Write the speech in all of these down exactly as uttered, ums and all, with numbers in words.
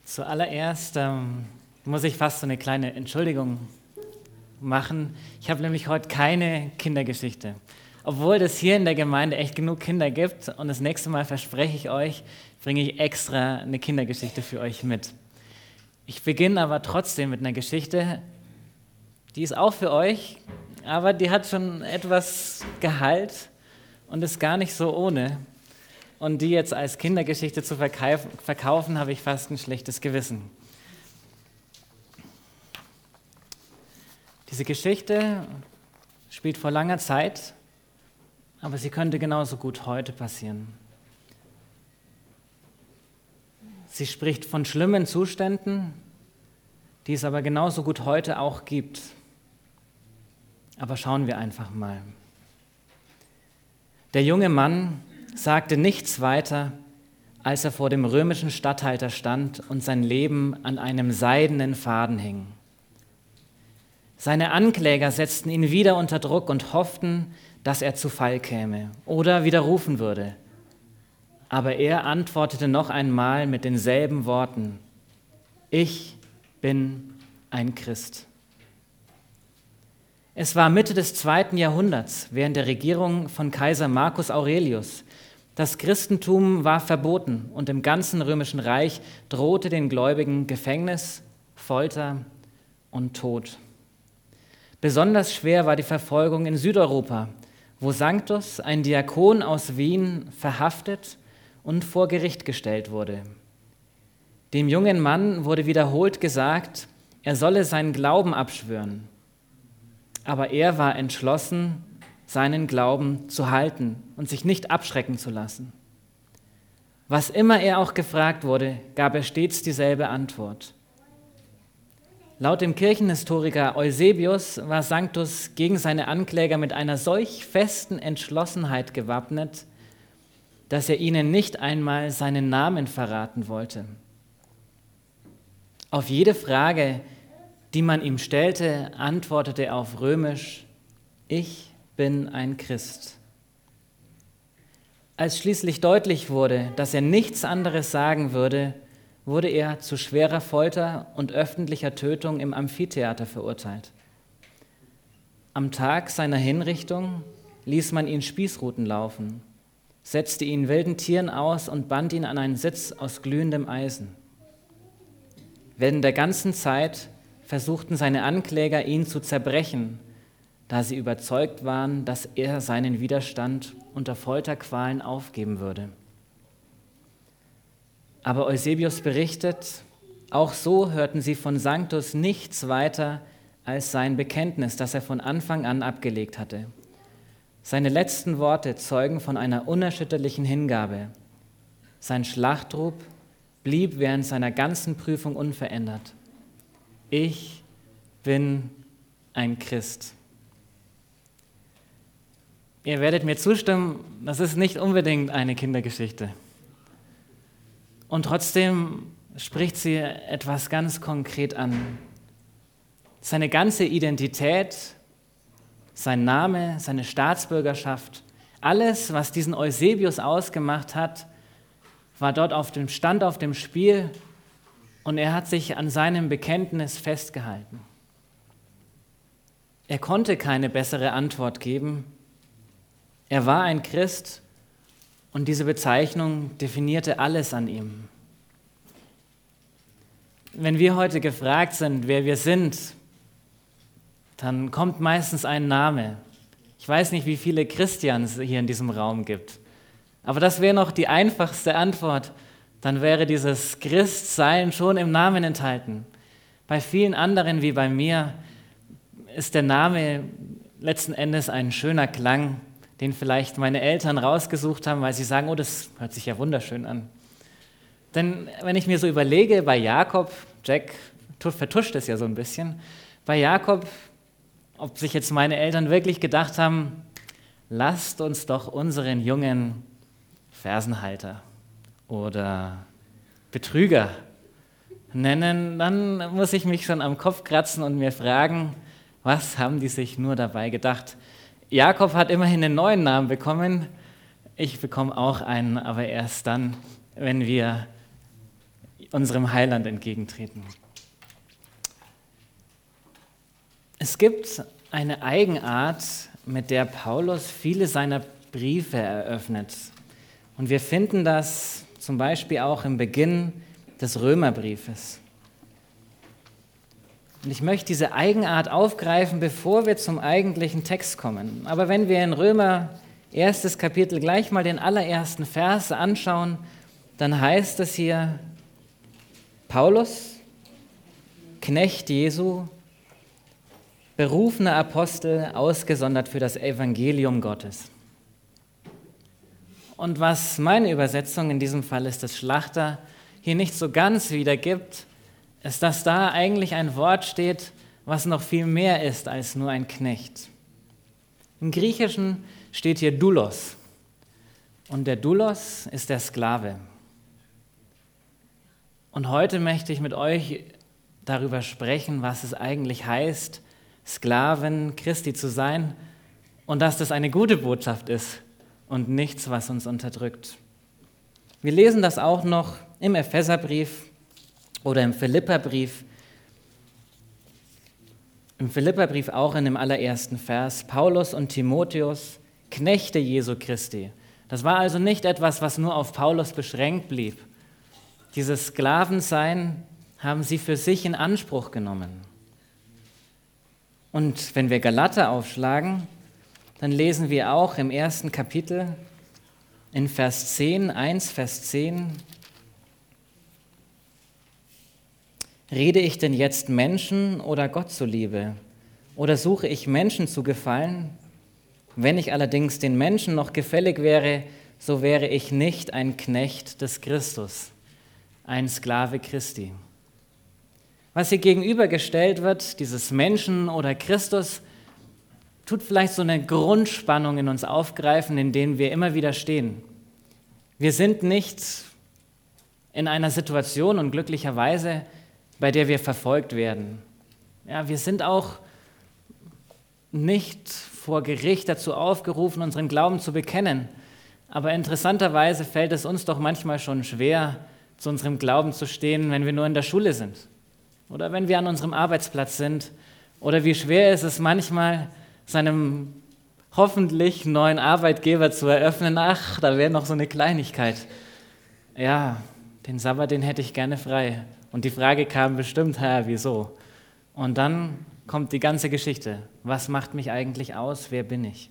Zuallererst ähm, muss ich fast so eine kleine Entschuldigung machen. Ich habe nämlich heute keine Kindergeschichte. Obwohl es hier in der Gemeinde echt genug Kinder gibt und das nächste Mal verspreche ich euch, bringe ich extra eine Kindergeschichte für euch mit. Ich beginne aber trotzdem mit einer Geschichte, die ist auch für euch, aber die hat schon etwas Gehalt und ist gar nicht so ohne. Und die jetzt als Kindergeschichte zu verkaufen, habe ich fast ein schlechtes Gewissen. Diese Geschichte spielt vor langer Zeit, aber sie könnte genauso gut heute passieren. Sie spricht von schlimmen Zuständen, die es aber genauso gut heute auch gibt. Aber schauen wir einfach mal. Der junge Mann sagte nichts weiter, als er vor dem römischen Statthalter stand und sein Leben an einem seidenen Faden hing. Seine Ankläger setzten ihn wieder unter Druck und hofften, dass er zu Fall käme oder widerrufen würde. Aber er antwortete noch einmal mit denselben Worten: Ich bin ein Christ. Es war Mitte des zweiten Jahrhunderts, während der Regierung von Kaiser Marcus Aurelius. Das Christentum war verboten und im ganzen römischen Reich drohte den Gläubigen Gefängnis, Folter und Tod. Besonders schwer war die Verfolgung in Südeuropa, wo Sanctus, ein Diakon aus Wien, verhaftet und vor Gericht gestellt wurde. Dem jungen Mann wurde wiederholt gesagt, er solle seinen Glauben abschwören. Aber er war entschlossen, seinen Glauben zu halten und sich nicht abschrecken zu lassen. Was immer er auch gefragt wurde, gab er stets dieselbe Antwort. Laut dem Kirchenhistoriker Eusebius war Sanctus gegen seine Ankläger mit einer solch festen Entschlossenheit gewappnet, dass er ihnen nicht einmal seinen Namen verraten wollte. Auf jede Frage, die man ihm stellte, antwortete er auf Römisch: Ich bin ein Christ. Als schließlich deutlich wurde, dass er nichts anderes sagen würde, wurde er zu schwerer Folter und öffentlicher Tötung im Amphitheater verurteilt. Am Tag seiner Hinrichtung ließ man ihn Spießruten laufen, setzte ihn wilden Tieren aus und band ihn an einen Sitz aus glühendem Eisen. Während der ganzen Zeit versuchten seine Ankläger, ihn zu zerbrechen, da sie überzeugt waren, dass er seinen Widerstand unter Folterqualen aufgeben würde. Aber Eusebius berichtet, auch so hörten sie von Sanctus nichts weiter als sein Bekenntnis, das er von Anfang an abgelegt hatte. Seine letzten Worte zeugen von einer unerschütterlichen Hingabe. Sein Schlachtruf blieb während seiner ganzen Prüfung unverändert: Ich bin ein Christ. Ihr werdet mir zustimmen, das ist nicht unbedingt eine Kindergeschichte. Und trotzdem spricht sie etwas ganz konkret an. Seine ganze Identität, sein Name, seine Staatsbürgerschaft, alles, was diesen Eusebius ausgemacht hat, war dort auf dem, stand auf dem Spiel und er hat sich an seinem Bekenntnis festgehalten. Er konnte keine bessere Antwort geben. Er war ein Christ und diese Bezeichnung definierte alles an ihm. Wenn wir heute gefragt sind, wer wir sind, dann kommt meistens ein Name. Ich weiß nicht, wie viele Christians hier in diesem Raum gibt, aber das wäre noch die einfachste Antwort. Dann wäre dieses Christsein schon im Namen enthalten. Bei vielen anderen wie bei mir ist der Name letzten Endes ein schöner Klang, den vielleicht meine Eltern rausgesucht haben, weil sie sagen, oh, das hört sich ja wunderschön an. Denn wenn ich mir so überlege, bei Jakob, Jack vertuscht es ja so ein bisschen, bei Jakob, ob sich jetzt meine Eltern wirklich gedacht haben, lasst uns doch unseren Jungen Fersenhalter oder Betrüger nennen, dann muss ich mich schon am Kopf kratzen und mir fragen, was haben die sich nur dabei gedacht? Jakob hat immerhin einen neuen Namen bekommen. Ich bekomme auch einen, aber erst dann, wenn wir unserem Heiland entgegentreten. Es gibt eine Eigenart, mit der Paulus viele seiner Briefe eröffnet. Und wir finden das zum Beispiel auch im Beginn des Römerbriefes. Und ich möchte diese Eigenart aufgreifen, bevor wir zum eigentlichen Text kommen. Aber wenn wir in Römer erstes Kapitel gleich mal den allerersten Vers anschauen, dann heißt es hier: Paulus, Knecht Jesu, berufener Apostel, ausgesondert für das Evangelium Gottes. Und was meine Übersetzung, in diesem Fall ist das Schlachter, hier nicht so ganz wiedergibt, ist, dass da eigentlich ein Wort steht, was noch viel mehr ist als nur ein Knecht. Im Griechischen steht hier Doulos. Und der Doulos ist der Sklave. Und heute möchte ich mit euch darüber sprechen, was es eigentlich heißt, Sklaven Christi zu sein und dass das eine gute Botschaft ist und nichts, was uns unterdrückt. Wir lesen das auch noch im Epheserbrief oder im Philipperbrief. Im Philipperbrief auch in dem allerersten Vers: Paulus und Timotheus, Knechte Jesu Christi. Das war also nicht etwas, was nur auf Paulus beschränkt blieb. Dieses Sklavensein haben sie für sich in Anspruch genommen. Und wenn wir Galater aufschlagen, dann lesen wir auch im ersten Kapitel in Vers zehn, eins Vers zehn: Rede ich denn jetzt Menschen oder Gott zuliebe? Oder suche ich Menschen zu gefallen? Wenn ich allerdings den Menschen noch gefällig wäre, so wäre ich nicht ein Knecht des Christus, ein Sklave Christi. Was hier gegenübergestellt wird, dieses Menschen oder Christus, tut vielleicht so eine Grundspannung in uns aufgreifen, in denen wir immer wieder stehen. Wir sind nicht in einer Situation, und glücklicherweise, bei der wir verfolgt werden. Ja, wir sind auch nicht vor Gericht dazu aufgerufen, unseren Glauben zu bekennen. Aber interessanterweise fällt es uns doch manchmal schon schwer, zu unserem Glauben zu stehen, wenn wir nur in der Schule sind oder wenn wir an unserem Arbeitsplatz sind. Oder wie schwer ist es manchmal, seinem hoffentlich neuen Arbeitgeber zu eröffnen: Ach, da wäre noch so eine Kleinigkeit. Ja, den Sabbat, den hätte ich gerne frei. Und die Frage kam bestimmt: Herr, wieso? Und dann kommt die ganze Geschichte. Was macht mich eigentlich aus? Wer bin ich?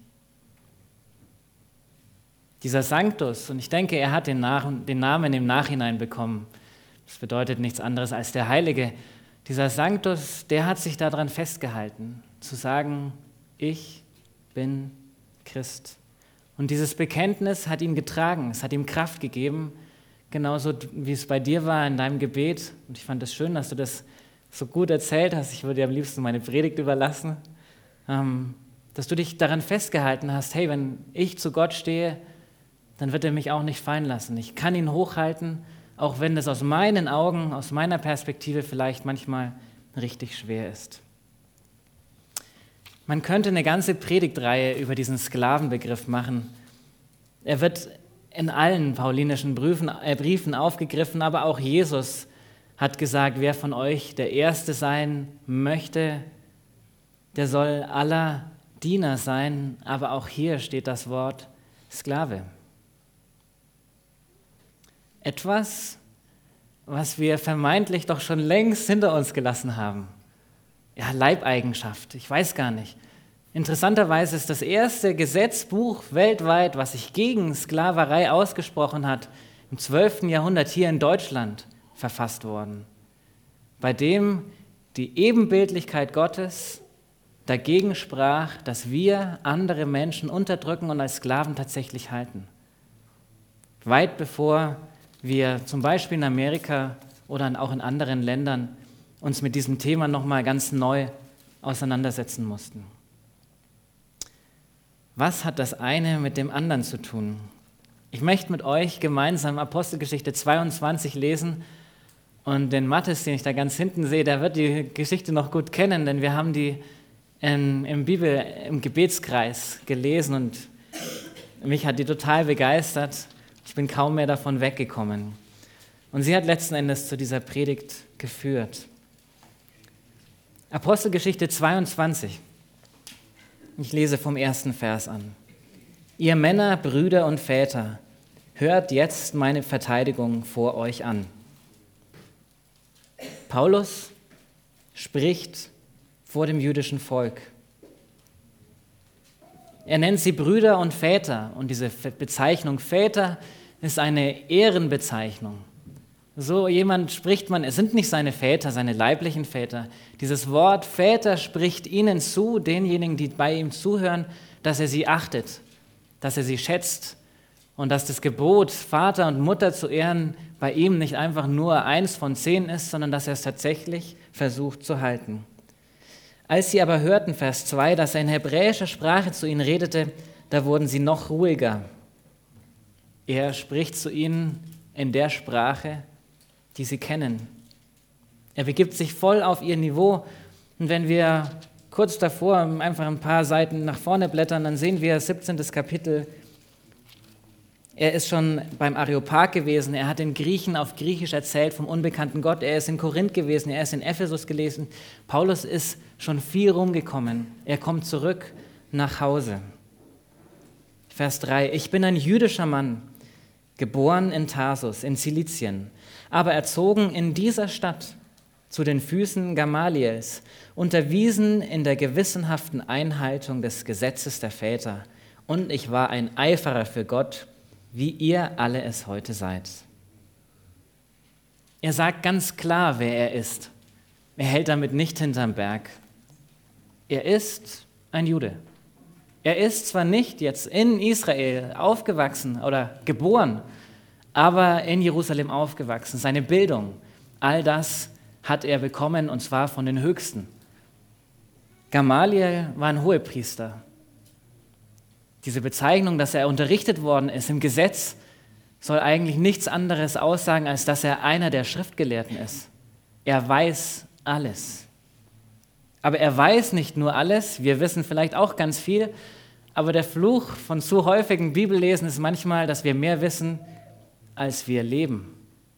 Dieser Sanctus, und ich denke, er hat den, Nach- den Namen im Nachhinein bekommen. Das bedeutet nichts anderes als der Heilige. Dieser Sanctus, der hat sich daran festgehalten, zu sagen: Ich bin Christ. Und dieses Bekenntnis hat ihn getragen, es hat ihm Kraft gegeben, genauso wie es bei dir war in deinem Gebet. Und ich fand es schön, dass du das so gut erzählt hast. Ich würde dir am liebsten meine Predigt überlassen. Ähm, dass du dich daran festgehalten hast: Hey, wenn ich zu Gott stehe, dann wird er mich auch nicht fallen lassen. Ich kann ihn hochhalten, auch wenn das aus meinen Augen, aus meiner Perspektive vielleicht manchmal richtig schwer ist. Man könnte eine ganze Predigtreihe über diesen Sklavenbegriff machen. Er wird in allen paulinischen Briefen, äh, Briefen aufgegriffen, aber auch Jesus hat gesagt: Wer von euch der Erste sein möchte, der soll aller Diener sein. Aber auch hier steht das Wort Sklave. Etwas, was wir vermeintlich doch schon längst hinter uns gelassen haben. Ja, Leibeigenschaft, ich weiß gar nicht. Interessanterweise ist das erste Gesetzbuch weltweit, was sich gegen Sklaverei ausgesprochen hat, im zwölften Jahrhundert hier in Deutschland verfasst worden, bei dem die Ebenbildlichkeit Gottes dagegen sprach, dass wir andere Menschen unterdrücken und als Sklaven tatsächlich halten. Weit bevor wir zum Beispiel in Amerika oder auch in anderen Ländern uns mit diesem Thema nochmal ganz neu auseinandersetzen mussten. Was hat das eine mit dem anderen zu tun? Ich möchte mit euch gemeinsam Apostelgeschichte zweiundzwanzig lesen und den Matthes, den ich da ganz hinten sehe, der wird die Geschichte noch gut kennen, denn wir haben die in, im Bibel, im Gebetskreis gelesen und mich hat die total begeistert. Ich bin kaum mehr davon weggekommen. Und sie hat letzten Endes zu dieser Predigt geführt. Apostelgeschichte zweiundzwanzig. Ich lese vom ersten Vers an. Ihr Männer, Brüder und Väter, hört jetzt meine Verteidigung vor euch an. Paulus spricht vor dem jüdischen Volk. Er nennt sie Brüder und Väter und diese Bezeichnung Väter ist eine Ehrenbezeichnung. So jemand spricht man, es sind nicht seine Väter, seine leiblichen Väter. Dieses Wort Väter spricht ihnen zu, denjenigen, die bei ihm zuhören, dass er sie achtet, dass er sie schätzt und dass das Gebot, Vater und Mutter zu ehren, bei ihm nicht einfach nur eins von zehn ist, sondern dass er es tatsächlich versucht zu halten. Als sie aber hörten, Vers zwei, dass er in hebräischer Sprache zu ihnen redete, da wurden sie noch ruhiger. Er spricht zu ihnen in der Sprache, die sie kennen. Er begibt sich voll auf ihr Niveau. Und wenn wir kurz davor einfach ein paar Seiten nach vorne blättern, dann sehen wir siebzehntes Kapitel. Er ist schon beim Areopag gewesen, er hat den Griechen auf Griechisch erzählt vom unbekannten Gott, er ist in Korinth gewesen, er ist in Ephesus gewesen. Paulus ist schon viel rumgekommen, er kommt zurück nach Hause. Vers drei, ich bin ein jüdischer Mann, geboren in Tarsus, in Zilizien, aber erzogen in dieser Stadt zu den Füßen Gamaliels, unterwiesen in der gewissenhaften Einhaltung des Gesetzes der Väter, und ich war ein Eiferer für Gott, wie ihr alle es heute seid. Er sagt ganz klar, wer er ist. Er hält damit nicht hinterm Berg. Er ist ein Jude. Er ist zwar nicht jetzt in Israel aufgewachsen oder geboren, aber in Jerusalem aufgewachsen. Seine Bildung, all das hat er bekommen, und zwar von den Höchsten. Gamaliel war ein Hohepriester. Diese Bezeichnung, dass er unterrichtet worden ist im Gesetz, soll eigentlich nichts anderes aussagen, als dass er einer der Schriftgelehrten ist. Er weiß alles. Aber er weiß nicht nur alles, wir wissen vielleicht auch ganz viel, aber der Fluch von zu häufigem Bibellesen ist manchmal, dass wir mehr wissen, als wir leben.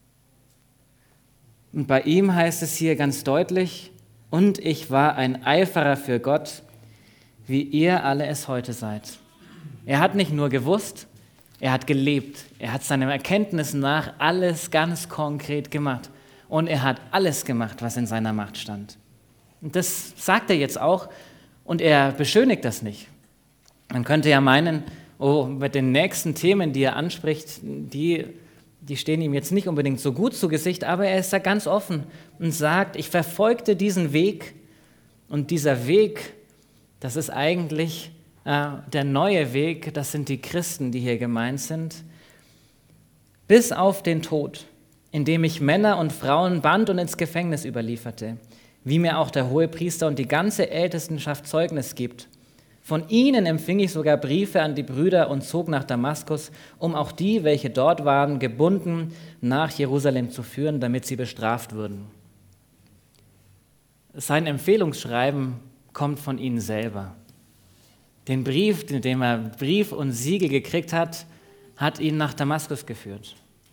Und bei ihm heißt es hier ganz deutlich, und ich war ein Eiferer für Gott, wie ihr alle es heute seid. Er hat nicht nur gewusst, er hat gelebt. Er hat seinen Erkenntnissen nach alles ganz konkret gemacht. Und er hat alles gemacht, was in seiner Macht stand. Und das sagt er jetzt auch, und er beschönigt das nicht. Man könnte ja meinen, oh, mit den nächsten Themen, die er anspricht, die, die stehen ihm jetzt nicht unbedingt so gut zu Gesicht, aber er ist da ganz offen und sagt, ich verfolgte diesen Weg, und dieser Weg, das ist eigentlich der neue Weg, das sind die Christen, die hier gemeint sind, bis auf den Tod, indem ich Männer und Frauen band und ins Gefängnis überlieferte, wie mir auch der Hohepriester und die ganze Ältestenschaft Zeugnis gibt. Von ihnen empfing ich sogar Briefe an die Brüder und zog nach Damaskus, um auch die, welche dort waren, gebunden nach Jerusalem zu führen, damit sie bestraft würden. Sein Empfehlungsschreiben kommt von ihnen selber. Den Brief, in dem er Brief und Siegel gekriegt hat, hat ihn nach Damaskus geführt.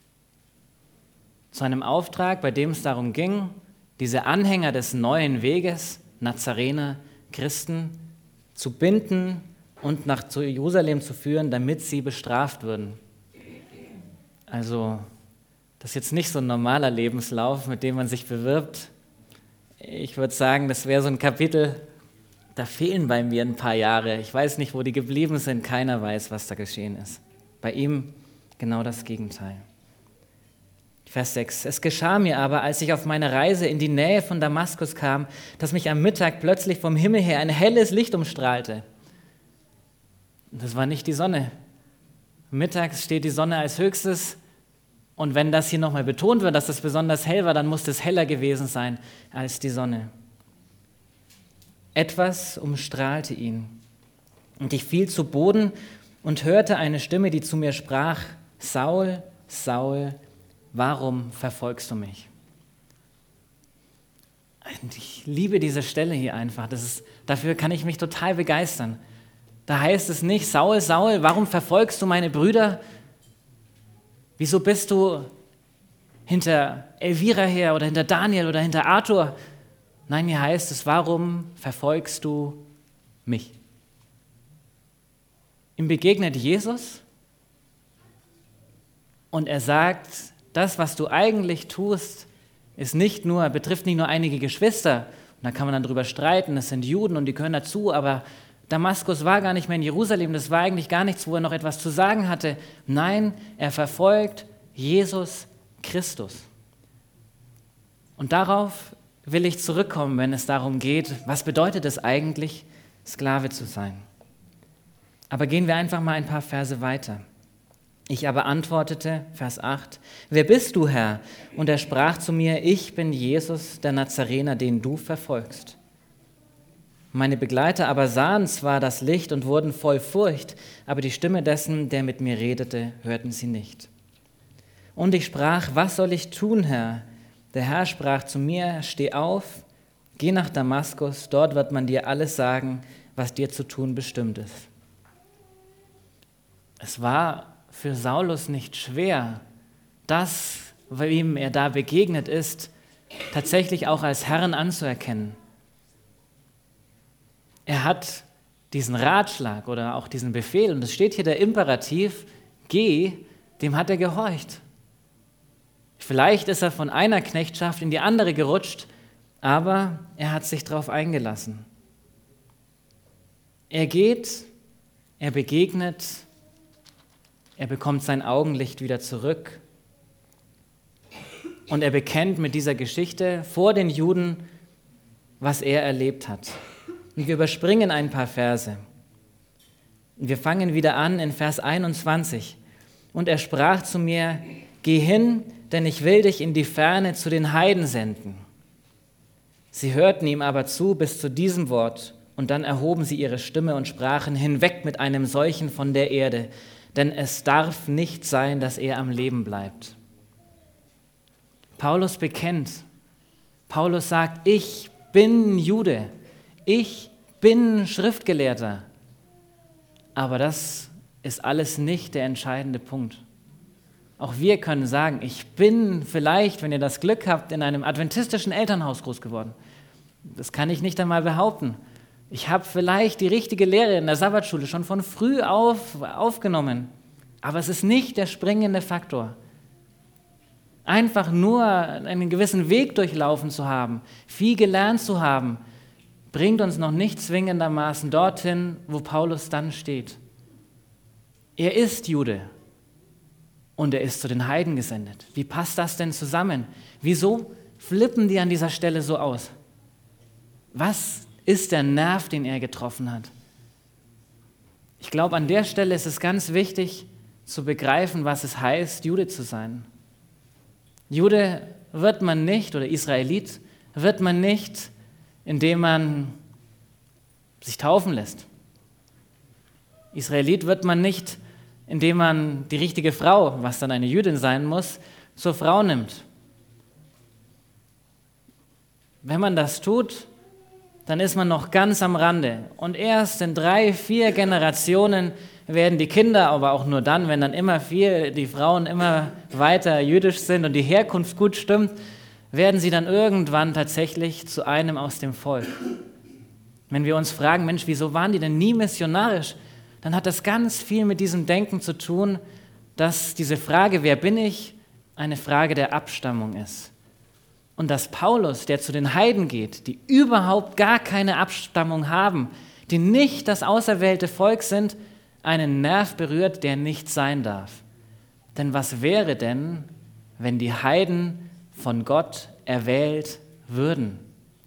Zu einem Auftrag, bei dem es darum ging, diese Anhänger des neuen Weges, Nazarener, Christen, zu binden und nach Jerusalem zu führen, damit sie bestraft würden. Also, das ist jetzt nicht so ein normaler Lebenslauf, mit dem man sich bewirbt. Ich würde sagen, das wäre so ein Kapitel, da fehlen bei mir ein paar Jahre. Ich weiß nicht, wo die geblieben sind. Keiner weiß, was da geschehen ist. Bei ihm genau das Gegenteil. Vers sechs. Es geschah mir aber, als ich auf meine Reise in die Nähe von Damaskus kam, dass mich am Mittag plötzlich vom Himmel her ein helles Licht umstrahlte. Und das war nicht die Sonne. Mittags steht die Sonne als höchstes. Und wenn das hier nochmal betont wird, dass das besonders hell war, dann muss es heller gewesen sein als die Sonne. Etwas umstrahlte ihn, und ich fiel zu Boden und hörte eine Stimme, die zu mir sprach, Saul, Saul, warum verfolgst du mich? Und ich liebe diese Stelle hier einfach, das ist, dafür kann ich mich total begeistern. Da heißt es nicht, Saul, Saul, warum verfolgst du meine Brüder? Wieso bist du hinter Elvira her oder hinter Daniel oder hinter Arthur. Nein, hier heißt es, warum verfolgst du mich? Ihm begegnet Jesus und er sagt, das, was du eigentlich tust, ist nicht nur, betrifft nicht nur einige Geschwister, und da kann man dann drüber streiten, es sind Juden und die gehören dazu, aber Damaskus war gar nicht mehr in Jerusalem, das war eigentlich gar nichts, wo er noch etwas zu sagen hatte. Nein, er verfolgt Jesus Christus. Und darauf will ich zurückkommen, wenn es darum geht, was bedeutet es eigentlich, Sklave zu sein. Aber gehen wir einfach mal ein paar Verse weiter. Ich aber antwortete, Vers acht, wer bist du, Herr? Und er sprach zu mir, ich bin Jesus, der Nazarener, den du verfolgst. Meine Begleiter aber sahen zwar das Licht und wurden voll Furcht, aber die Stimme dessen, der mit mir redete, hörten sie nicht. Und ich sprach, was soll ich tun, Herr? Der Herr sprach zu mir, steh auf, geh nach Damaskus, dort wird man dir alles sagen, was dir zu tun bestimmt ist. Es war für Saulus nicht schwer, das, wem er da begegnet ist, tatsächlich auch als Herrn anzuerkennen. Er hat diesen Ratschlag oder auch diesen Befehl, und es steht hier der Imperativ, geh, dem hat er gehorcht. Vielleicht ist er von einer Knechtschaft in die andere gerutscht, aber er hat sich darauf eingelassen. Er geht, er begegnet, er bekommt sein Augenlicht wieder zurück und er bekennt mit dieser Geschichte vor den Juden, was er erlebt hat. Und wir überspringen ein paar Verse. Wir fangen wieder an in Vers einundzwanzig. Und er sprach zu mir, geh hin, denn ich will dich in die Ferne zu den Heiden senden. Sie hörten ihm aber zu bis zu diesem Wort, und dann erhoben sie ihre Stimme und sprachen, hinweg mit einem solchen von der Erde, denn es darf nicht sein, dass er am Leben bleibt. Paulus bekennt, Paulus sagt, ich bin Jude, ich bin Schriftgelehrter. Aber das ist alles nicht der entscheidende Punkt. Auch wir können sagen, ich bin vielleicht, wenn ihr das Glück habt, in einem adventistischen Elternhaus groß geworden. Das kann ich nicht einmal behaupten. Ich habe vielleicht die richtige Lehre in der Sabbatschule schon von früh auf aufgenommen. Aber es ist nicht der springende Faktor. Einfach nur einen gewissen Weg durchlaufen zu haben, viel gelernt zu haben, bringt uns noch nicht zwingendermaßen dorthin, wo Paulus dann steht. Er ist Jude und er ist zu den Heiden gesendet. Wie passt das denn zusammen? Wieso flippen die an dieser Stelle so aus? Was ist der Nerv, den er getroffen hat? Ich glaube, an der Stelle ist es ganz wichtig zu begreifen, was es heißt, Jude zu sein. Jude wird man nicht, oder Israelit wird man nicht, indem man sich taufen lässt. Israelit wird man nicht, indem man die richtige Frau, was dann eine Jüdin sein muss, zur Frau nimmt. Wenn man das tut, dann ist man noch ganz am Rande. Und erst in drei, vier Generationen werden die Kinder, aber auch nur dann, wenn dann immer viel, die Frauen immer weiter jüdisch sind und die Herkunft gut stimmt, werden sie dann irgendwann tatsächlich zu einem aus dem Volk. Wenn wir uns fragen, Mensch, wieso waren die denn nie missionarisch? Dann hat das ganz viel mit diesem Denken zu tun, dass diese Frage, wer bin ich, eine Frage der Abstammung ist. Und dass Paulus, der zu den Heiden geht, die überhaupt gar keine Abstammung haben, die nicht das auserwählte Volk sind, einen Nerv berührt, der nicht sein darf. Denn was wäre denn, wenn die Heiden von Gott erwählt würden?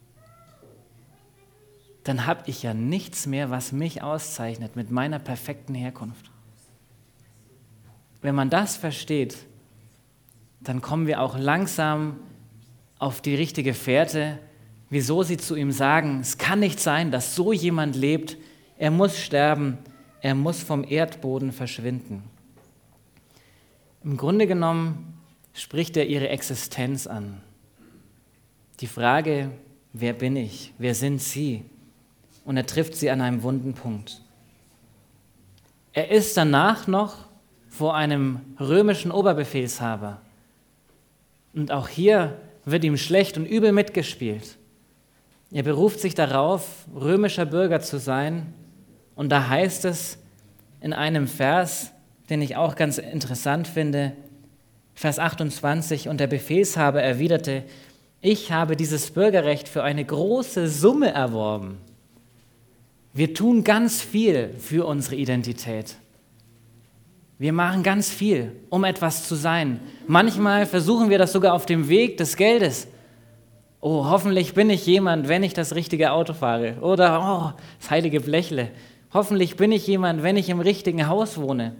Dann habe ich ja nichts mehr, was mich auszeichnet mit meiner perfekten Herkunft. Wenn man das versteht, dann kommen wir auch langsam auf die richtige Fährte, wieso sie zu ihm sagen, es kann nicht sein, dass so jemand lebt, er muss sterben, er muss vom Erdboden verschwinden. Im Grunde genommen spricht er ihre Existenz an. Die Frage, wer bin ich, wer sind sie? Und er trifft sie an einem wunden Punkt. Er ist danach noch vor einem römischen Oberbefehlshaber. Und auch hier wird ihm schlecht und übel mitgespielt. Er beruft sich darauf, römischer Bürger zu sein. Und da heißt es in einem Vers, den ich auch ganz interessant finde, Vers achtundzwanzig, und der Befehlshaber erwiderte, ich habe dieses Bürgerrecht für eine große Summe erworben. Wir tun ganz viel für unsere Identität. Wir machen ganz viel, um etwas zu sein. Manchmal versuchen wir das sogar auf dem Weg des Geldes. Oh, hoffentlich bin ich jemand, wenn ich das richtige Auto fahre. Oder, oh, das heilige Blechle. Hoffentlich bin ich jemand, wenn ich im richtigen Haus wohne.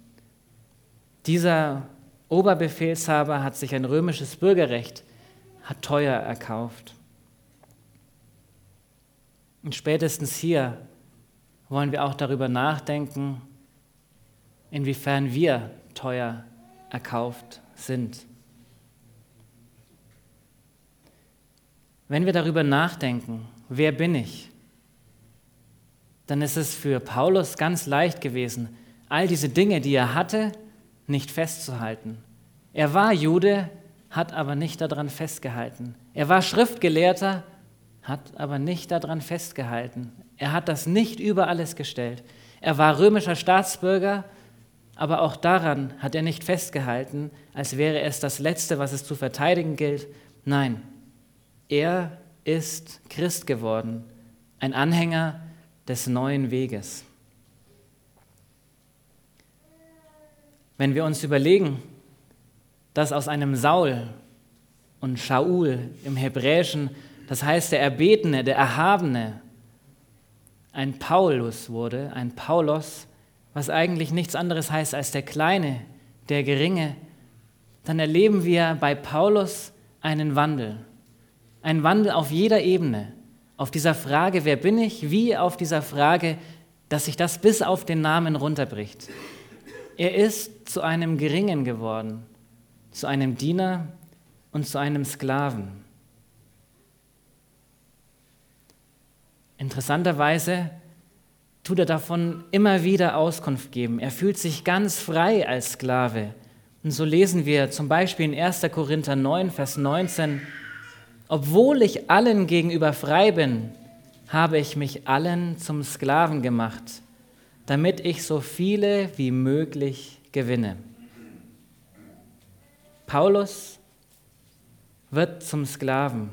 Dieser Oberbefehlshaber hat sich ein römisches Bürgerrecht, hat teuer erkauft. Und spätestens hier wollen wir auch darüber nachdenken, inwiefern wir teuer erkauft sind. Wenn wir darüber nachdenken, wer bin ich, dann ist es für Paulus ganz leicht gewesen, all diese Dinge, die er hatte, nicht festzuhalten. Er war Jude, hat aber nicht daran festgehalten. Er war Schriftgelehrter, hat aber nicht daran festgehalten. Er hat das nicht über alles gestellt. Er war römischer Staatsbürger, aber auch daran hat er nicht festgehalten, als wäre es das Letzte, was es zu verteidigen gilt. Nein, er ist Christ geworden, ein Anhänger des neuen Weges. Wenn wir uns überlegen, dass aus einem Saul und Shaul im Hebräischen, das heißt der Erbetene, der Erhabene, ein Paulus wurde, ein Paulos, was eigentlich nichts anderes heißt als der Kleine, der Geringe, dann erleben wir bei Paulus einen Wandel. Einen Wandel auf jeder Ebene. Auf dieser Frage, wer bin ich, wie auf dieser Frage, dass sich das bis auf den Namen runterbricht. Er ist zu einem Geringen geworden, zu einem Diener und zu einem Sklaven. Interessanterweise tut er davon immer wieder Auskunft geben. Er fühlt sich ganz frei als Sklave. Und so lesen wir zum Beispiel in erster Korinther neun, Vers neunzehn, obwohl ich allen gegenüber frei bin, habe ich mich allen zum Sklaven gemacht, damit ich so viele wie möglich gewinne. Paulus wird zum Sklaven.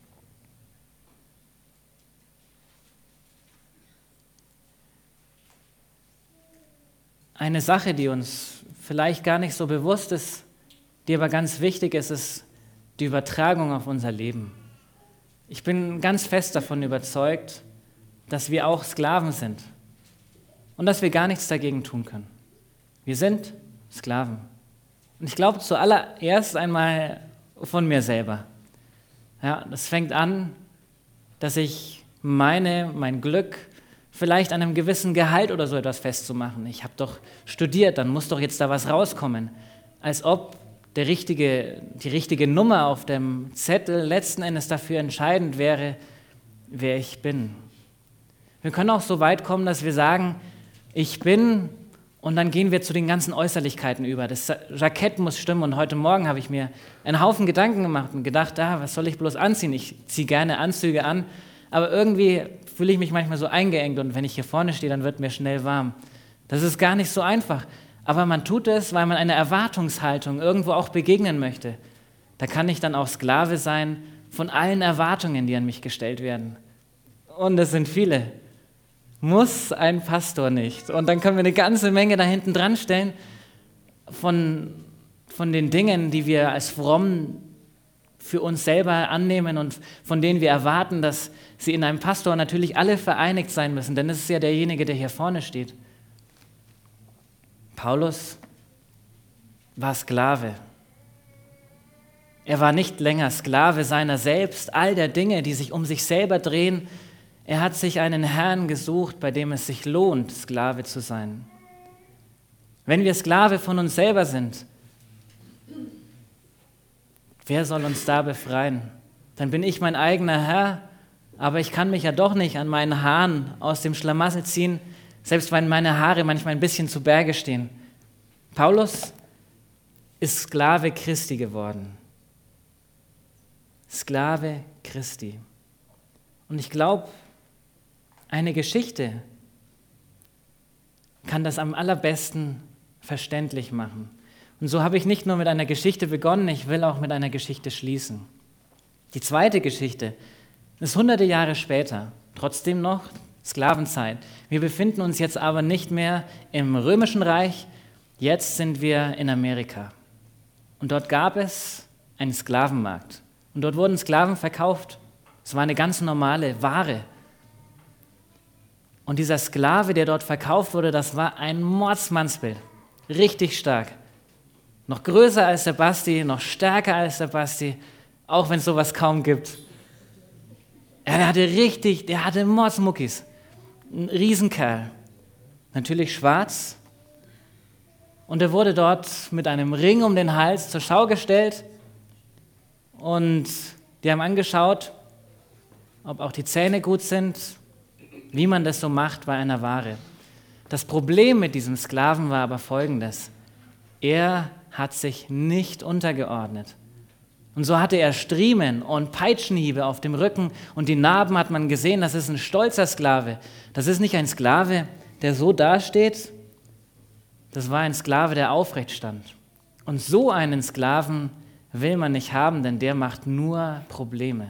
Eine Sache, die uns vielleicht gar nicht so bewusst ist, die aber ganz wichtig ist, ist die Übertragung auf unser Leben. Ich bin ganz fest davon überzeugt, dass wir auch Sklaven sind und dass wir gar nichts dagegen tun können. Wir sind Sklaven. Und ich glaube zuallererst einmal von mir selber. Ja, das fängt an, dass ich meine, mein Glück vielleicht an einem gewissen Gehalt oder so etwas festzumachen. Ich habe doch studiert, dann muss doch jetzt da was rauskommen. Als ob der richtige, die richtige Nummer auf dem Zettel letzten Endes dafür entscheidend wäre, wer ich bin. Wir können auch so weit kommen, dass wir sagen, ich bin, und dann gehen wir zu den ganzen Äußerlichkeiten über. Das Jackett muss stimmen, und heute Morgen habe ich mir einen Haufen Gedanken gemacht und gedacht, ah, was soll ich bloß anziehen? Ich ziehe gerne Anzüge an, aber irgendwie fühle ich mich manchmal so eingeengt, und wenn ich hier vorne stehe, dann wird mir schnell warm. Das ist gar nicht so einfach. Aber man tut es, weil man einer Erwartungshaltung irgendwo auch begegnen möchte. Da kann ich dann auch Sklave sein von allen Erwartungen, die an mich gestellt werden. Und es sind viele. Muss ein Pastor nicht. Und dann können wir eine ganze Menge da hinten dran stellen von, von den Dingen, die wir als fromm für uns selber annehmen und von denen wir erwarten, dass sie in einem Pastor natürlich alle vereinigt sein müssen. Denn es ist ja derjenige, der hier vorne steht. Paulus war Sklave. Er war nicht länger Sklave seiner selbst, all der Dinge, die sich um sich selber drehen. Er hat sich einen Herrn gesucht, bei dem es sich lohnt, Sklave zu sein. Wenn wir Sklave von uns selber sind, wer soll uns da befreien? Dann bin ich mein eigener Herr, aber ich kann mich ja doch nicht an meinen Haaren aus dem Schlamassel ziehen, selbst wenn meine Haare manchmal ein bisschen zu Berge stehen. Paulus ist Sklave Christi geworden. Sklave Christi. Und ich glaube, eine Geschichte kann das am allerbesten verständlich machen. Und so habe ich nicht nur mit einer Geschichte begonnen, ich will auch mit einer Geschichte schließen. Die zweite Geschichte ist hunderte Jahre später, trotzdem noch Sklavenzeit. Wir befinden uns jetzt aber nicht mehr im Römischen Reich, jetzt sind wir in Amerika. Und dort gab es einen Sklavenmarkt. Und dort wurden Sklaven verkauft. Es war eine ganz normale Ware. Und dieser Sklave, der dort verkauft wurde, das war ein Mordsmannsbild. Richtig stark. Noch größer als der Basti, noch stärker als der Basti, auch wenn es sowas kaum gibt. Er hatte richtig, der hatte Mordsmuckis. Ein Riesenkerl. Natürlich schwarz. Und er wurde dort mit einem Ring um den Hals zur Schau gestellt. Und die haben angeschaut, ob auch die Zähne gut sind, wie man das so macht bei einer Ware. Das Problem mit diesem Sklaven war aber folgendes. Er hat sich nicht untergeordnet. Und so hatte er Striemen und Peitschenhiebe auf dem Rücken und die Narben hat man gesehen, das ist ein stolzer Sklave. Das ist nicht ein Sklave, der so dasteht, das war ein Sklave, der aufrecht stand. Und so einen Sklaven will man nicht haben, denn der macht nur Probleme.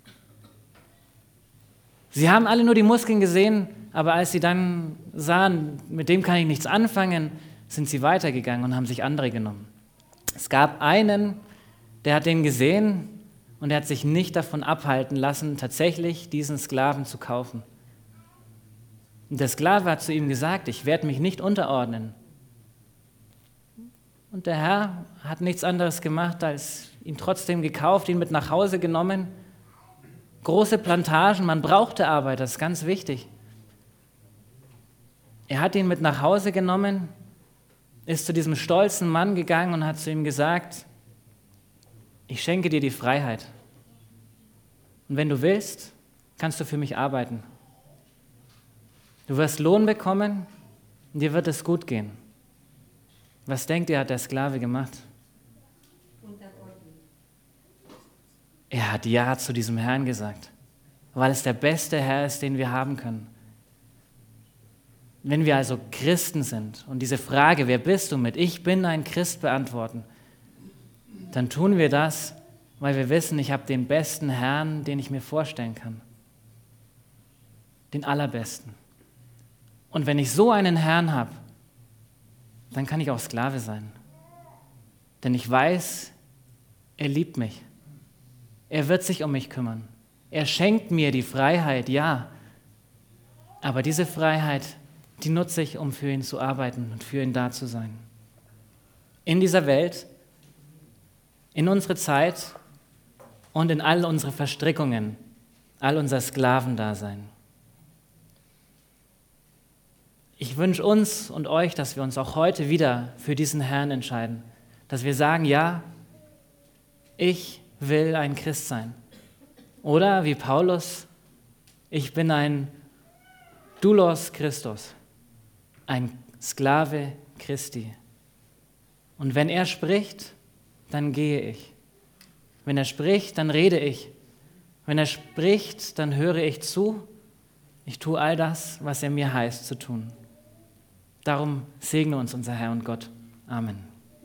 Sie haben alle nur die Muskeln gesehen, aber als sie dann sahen, mit dem kann ich nichts anfangen, sind sie weitergegangen und haben sich andere genommen. Es gab einen, der hat den gesehen und er hat sich nicht davon abhalten lassen, tatsächlich diesen Sklaven zu kaufen. Und der Sklave hat zu ihm gesagt, ich werde mich nicht unterordnen. Und der Herr hat nichts anderes gemacht, als ihn trotzdem gekauft, ihn mit nach Hause genommen. Große Plantagen, man brauchte Arbeit, das ist ganz wichtig. Er hat ihn mit nach Hause genommen, ist zu diesem stolzen Mann gegangen und hat zu ihm gesagt, ich schenke dir die Freiheit. Und wenn du willst, kannst du für mich arbeiten. Du wirst Lohn bekommen und dir wird es gut gehen. Was denkt ihr, hat der Sklave gemacht? Er hat Ja zu diesem Herrn gesagt, weil es der beste Herr ist, den wir haben können. Wenn wir also Christen sind und diese Frage, wer bist du mit Ich bin ein Christ beantworten, dann tun wir das, weil wir wissen, ich habe den besten Herrn, den ich mir vorstellen kann. Den allerbesten. Und wenn ich so einen Herrn habe, dann kann ich auch Sklave sein. Denn ich weiß, er liebt mich. Er wird sich um mich kümmern. Er schenkt mir die Freiheit, ja. Aber diese Freiheit, die nutze ich, um für ihn zu arbeiten und für ihn da zu sein. In dieser Welt, in unsere Zeit und in all unsere Verstrickungen, all unser Sklavendasein. Ich wünsche uns und euch, dass wir uns auch heute wieder für diesen Herrn entscheiden. Dass wir sagen, ja, ich will ein Christ sein. Oder wie Paulus, ich bin ein Doulos Christus, ein Sklave Christi. Und wenn er spricht, dann gehe ich. Wenn er spricht, dann rede ich. Wenn er spricht, dann höre ich zu. Ich tue all das, was er mir heißt zu tun. Darum segne uns unser Herr und Gott. Amen.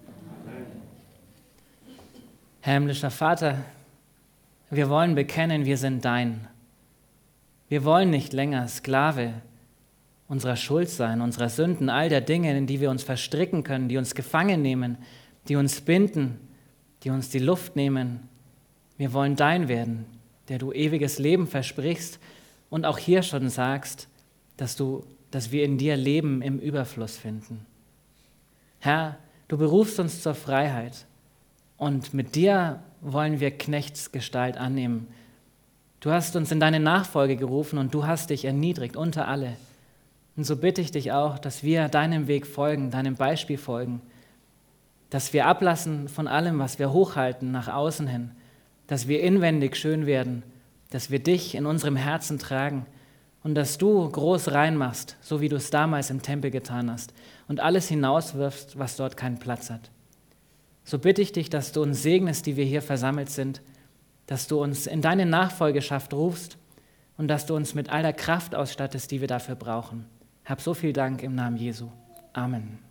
Herr himmlischer Vater, wir wollen bekennen, wir sind dein. Wir wollen nicht länger Sklave unserer Schuld sein, unserer Sünden, all der Dinge, in die wir uns verstricken können, die uns gefangen nehmen, die uns binden, die uns die Luft nehmen. Wir wollen dein werden, der du ewiges Leben versprichst und auch hier schon sagst, dass, du, dass wir in dir Leben im Überfluss finden. Herr, du berufst uns zur Freiheit und mit dir wollen wir Knechtsgestalt annehmen. Du hast uns in deine Nachfolge gerufen und du hast dich erniedrigt unter alle. Und so bitte ich dich auch, dass wir deinem Weg folgen, deinem Beispiel folgen, dass wir ablassen von allem, was wir hochhalten nach außen hin, dass wir inwendig schön werden, dass wir dich in unserem Herzen tragen und dass du groß reinmachst, so wie du es damals im Tempel getan hast und alles hinauswirfst, was dort keinen Platz hat. So bitte ich dich, dass du uns segnest, die wir hier versammelt sind, dass du uns in deine Nachfolgeschaft rufst und dass du uns mit all der Kraft ausstattest, die wir dafür brauchen. Hab so viel Dank im Namen Jesu. Amen.